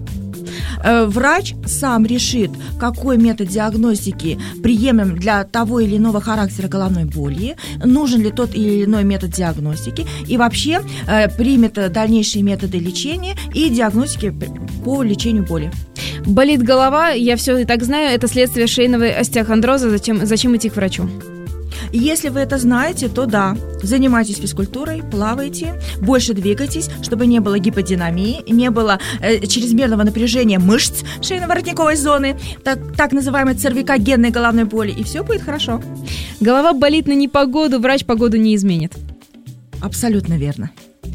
Врач сам решит, какой метод диагностики приемлем для того или иного характера головной боли, нужен ли тот или иной метод диагностики, и вообще э, примет дальнейшие методы лечения и диагностики по лечению боли. Болит голова, я все и так знаю, это следствие шейного остеохондроза, зачем, зачем идти к врачу? Если вы это знаете, то да, занимайтесь физкультурой, плавайте, больше двигайтесь, чтобы не было гиподинамии, не было э, чрезмерного напряжения мышц шейно-воротниковой зоны, так, так называемой цервикогенной головной боли, и все будет хорошо. Голова болит на непогоду, врач погоду не изменит. Абсолютно верно.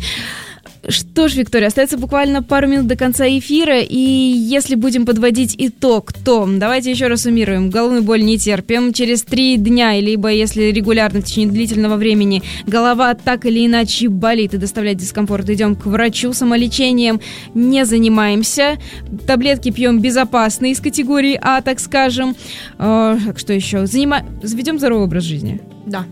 Что ж, Виктория, остается буквально пару минут до конца эфира, и если будем подводить итог, то давайте еще раз суммируем. Головную боль не терпим. Через три дня, либо если регулярно в течение длительного времени голова так или иначе болит и доставляет дискомфорт, идем к врачу. Самолечением не занимаемся. Таблетки пьем безопасные из категории А, так скажем. Э, что еще? Занима... Заведем здоровый образ жизни. Да.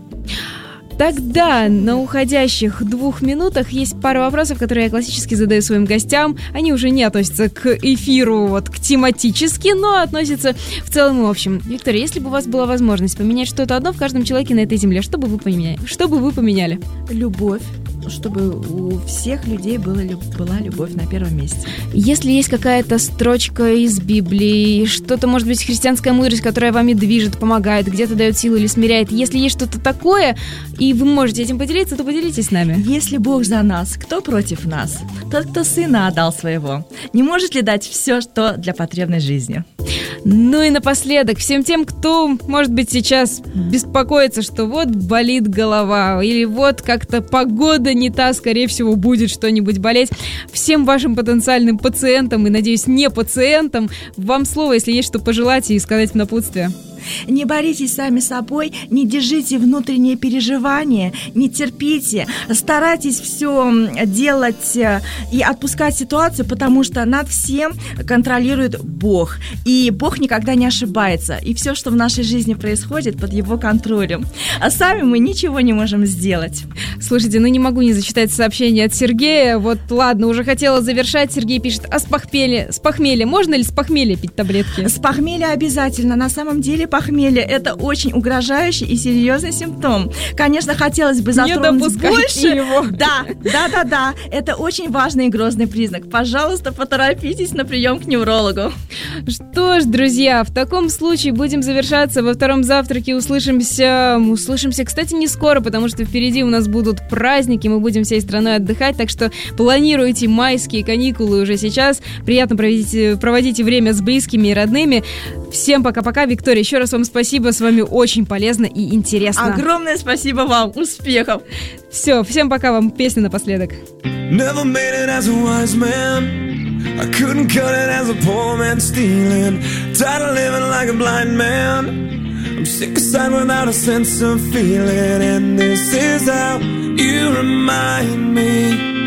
Тогда на уходящих двух минутах есть пара вопросов, которые я классически задаю своим гостям. Они уже не относятся к эфиру, вот, к тематически, но относятся в целом и общем. Виктория, если бы у вас была возможность поменять что-то одно в каждом человеке на этой земле, что бы вы поменяли? Что бы вы поменяли? Любовь. Чтобы у всех людей было, была любовь на первом месте. Если есть какая-то строчка из Библии, что-то, может быть, христианская мудрость, которая вами движет, помогает, где-то дает силу или смиряет, если есть что-то такое, и вы можете этим поделиться, то поделитесь с нами. Если Бог за нас, кто против нас? Тот, кто сына отдал своего. Не может ли дать все, что для потребной жизни? Ну и напоследок, всем тем, кто, может быть, сейчас беспокоится, что вот болит голова, или вот как-то погода не та, скорее всего, будет что-нибудь болеть. Всем вашим потенциальным пациентам и, надеюсь, не пациентам, вам слово, если есть что пожелать и сказать в напутствие. Не боритесь сами с собой, не держите внутренние переживания, не терпите, старайтесь все делать и отпускать ситуацию, потому что над всем контролирует Бог. И Бог никогда не ошибается. И все, что в нашей жизни происходит, под Его контролем. А сами мы ничего не можем сделать. Слушайте, ну не могу не зачитать сообщение от Сергея. Вот ладно, уже хотела завершать. Сергей пишет: а с похмелья, с похмелья можно ли с похмелья пить таблетки? С похмелья обязательно. На самом деле похмелье — это очень угрожающий и серьезный симптом. Конечно, хотелось бы затронуть больше. Его. Да, да, да, да. Это очень важный и грозный признак. Пожалуйста, поторопитесь на прием к неврологу. Что ж, друзья, в таком случае будем завершаться. Во втором завтраке услышимся. Услышимся, кстати, не скоро, потому что впереди у нас будут праздники, мы будем всей страной отдыхать, так что планируйте майские каникулы уже сейчас. Приятно проводите, проводите время с близкими и родными. Всем пока-пока. Виктория, еще раз вам спасибо. С вами очень полезно и интересно. Огромное спасибо вам. Успехов. Все, всем пока. Вам песня напоследок. Never made it as a wise man. I couldn't cut it as a poor man stealing. Tired of living like a blind man. I'm sick aside without a sense of feeling. And this is how you remind me.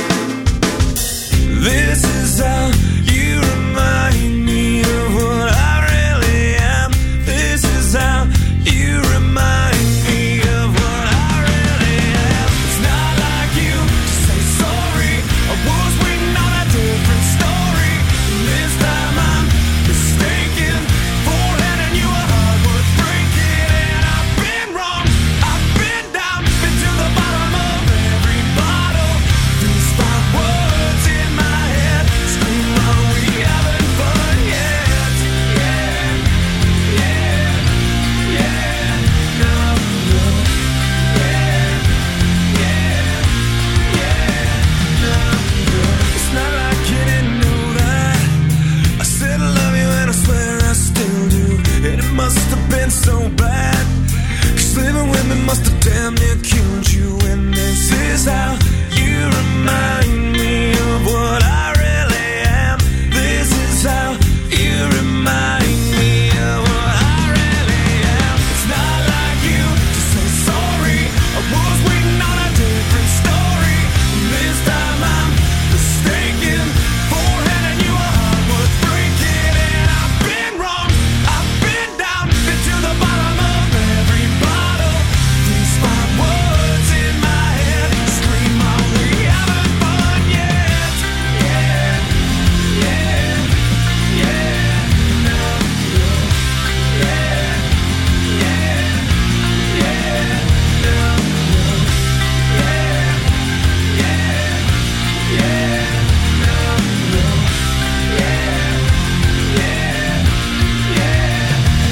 This is how you remind me of what I really am. This is how you remind me of what I really am. It's not like you to say sorry. I was waiting on a different story. This time I'm mistaken for handing you a heart worth breaking. And I've been wrong, I've been down, been to the bottom of every bottle. These five words in my head scream, are we having fun yet? Yeah, yeah, yeah, no, no, yeah, yeah, yeah, no, no. It's not like you didn't know that. I said I love you and I swear I still do. And it must have been so bad, 'cause living with me must have damn near killed you. And this is how you remind me of what I really am. This is how you remind me of what I really am. It's not like you to say sorry. I was waiting on a different story. This time I'm mistaken for handing you a heart worth breaking. And I've been wrong, I've been down, been to the bottom of every bottle. These five words in my head scream, are we having fun yet? Yeah, yeah, yeah, no, no, yeah, yeah, yeah, no, no, yeah, yeah, yeah, no, no, yeah, yeah, yeah,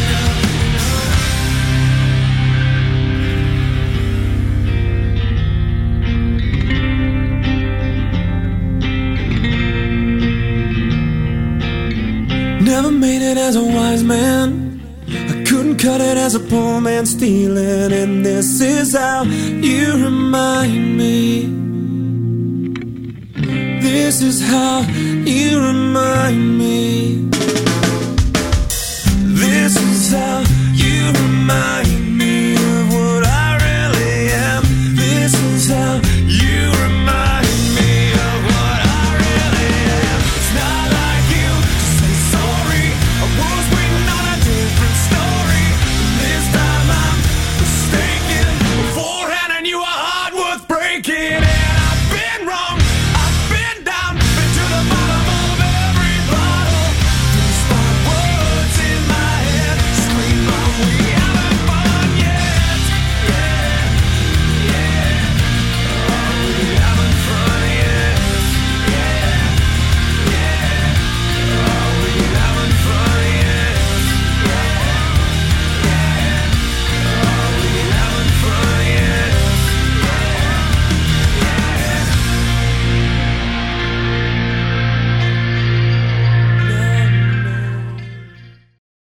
Never made it as a wise man. I couldn't cut it as a poor man stealing. And this is how you remind me. This is how you remind me